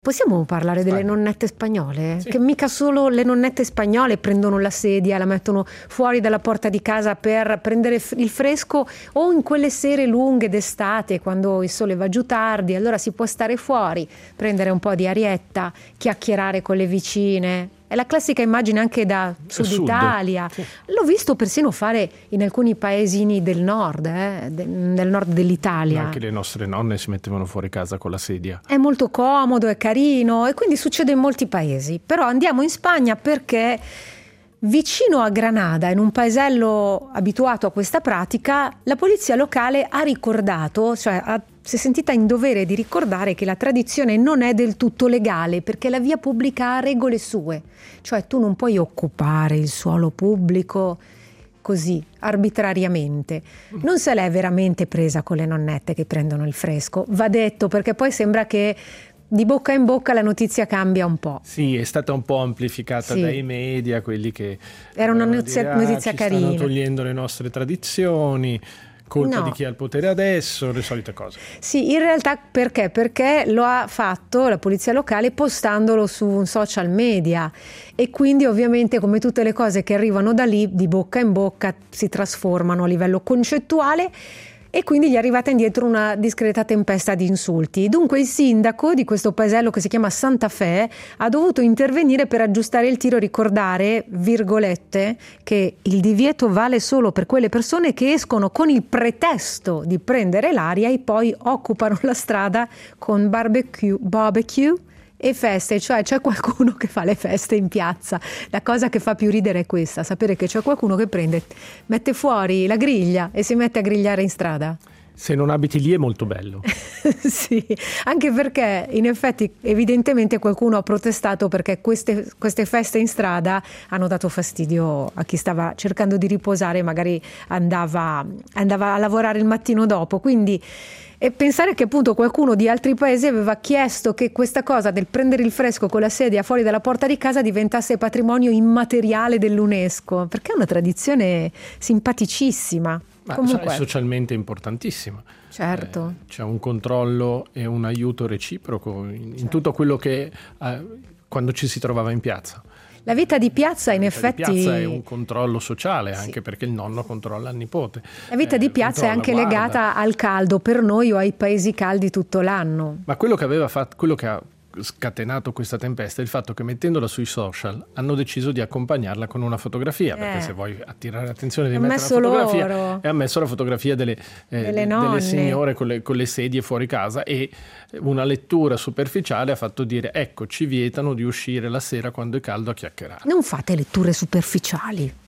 Possiamo parlare delle nonnette spagnole? Sì. Che mica solo le nonnette spagnole prendono la sedia, la mettono fuori dalla porta di casa per prendere il fresco, o in quelle sere lunghe d'estate quando il sole va giù tardi, allora si può stare fuori, prendere un po' di arietta, chiacchierare con le vicine. È la classica immagine anche da Sud Italia. Sì. L'ho visto persino fare in alcuni paesini del nord, del nord dell'Italia. Anche le nostre nonne si mettevano fuori casa con la sedia. È molto comodo, è carino e quindi succede in molti paesi. Però andiamo in Spagna perché vicino a Granada, in un paesello abituato a questa pratica, la polizia locale ha ricordato, si è sentita in dovere di ricordare che la tradizione non è del tutto legale perché la via pubblica ha regole sue. Cioè tu non puoi occupare il suolo pubblico così, arbitrariamente. Non se l'è veramente presa con le nonnette che prendono il fresco, va detto, perché poi sembra che di bocca in bocca la notizia cambia un po'. Sì, è stata un po' amplificata dai media, quelli che era una notizia carina. Stanno togliendo le nostre tradizioni, colpa di chi ha il potere adesso, le solite cose. Sì, in realtà perché? Perché lo ha fatto la polizia locale postandolo su un social media e quindi ovviamente, come tutte le cose che arrivano da lì, di bocca in bocca si trasformano a livello concettuale. E quindi gli è arrivata indietro una discreta tempesta di insulti. Dunque il sindaco di questo paesello che si chiama Santa Fe ha dovuto intervenire per aggiustare il tiro e ricordare, virgolette, che il divieto vale solo per quelle persone che escono con il pretesto di prendere l'aria e poi occupano la strada con barbecue e feste, cioè c'è qualcuno che fa le feste in piazza. La cosa che fa più ridere è questa, sapere che c'è qualcuno che mette fuori la griglia e si mette a grigliare in strada. Se non abiti lì è molto bello. Sì, anche perché in effetti evidentemente qualcuno ha protestato perché queste feste in strada hanno dato fastidio a chi stava cercando di riposare, magari andava a lavorare il mattino dopo, quindi. E pensare che appunto qualcuno di altri paesi aveva chiesto che questa cosa del prendere il fresco con la sedia fuori dalla porta di casa diventasse patrimonio immateriale dell'UNESCO, perché è una tradizione simpaticissima. Ma comunque è socialmente importantissima. Certo. C'è un controllo e un aiuto reciproco in tutto quello che quando ci si trovava in piazza. La vita di piazza in effetti... La vita di piazza è un controllo sociale, anche perché il nonno controlla il nipote. La vita di piazza è anche legata al caldo per noi o ai paesi caldi tutto l'anno. Ma quello che ha scatenato questa tempesta è il fatto che mettendola sui social hanno deciso di accompagnarla con una fotografia, perché se vuoi attirare l'attenzione di mettere una fotografia e ha messo la fotografia delle signore con le sedie fuori casa, e una lettura superficiale ha fatto dire: ecco, ci vietano di uscire la sera quando è caldo a chiacchierare. Non fate letture superficiali.